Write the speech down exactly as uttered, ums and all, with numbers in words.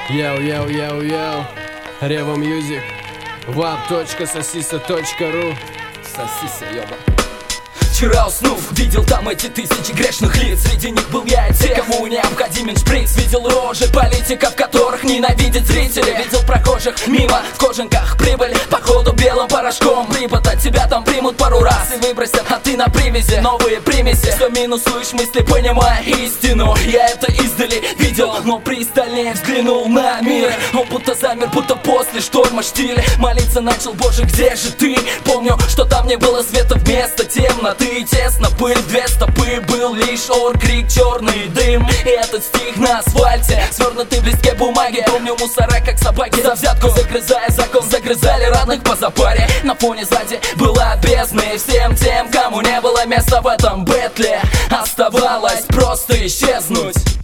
Йоу-йоу-йоу-йоу, Рево Мьюзик, вап точка сосиса точка ру. Сосиса, ёба. Вчера уснув, видел там эти тысячи грешных лиц. Среди них был я и те, кому необходимен шприц. Видел рожи политиков, которых ненавидят зрители. Видел прохожих мимо в кожанках. Прибыль, походу белым порошком. Припад от тебя там примут пару раз и выбросят, а ты на привязи. Новые примеси, все минусуешь мысли, понимая истину. Я это издали видел, но пристальнее взглянул на мир. Он будто замер, будто после шторма штиль. Молиться начал, Боже, где же ты? Помню, что там не было света вместо темноты. И тесно, пыль, две стопы, был лишь ор, крик, черный дым. И этот стих на асфальте, свернутый в листке бумаги. Помню мусора, как собаки, за взятку загрызая закон, загрызали родных по запаре. На фоне сзади была бездна, и всем тем, кому не было места в этом бэтле, оставалось просто исчезнуть.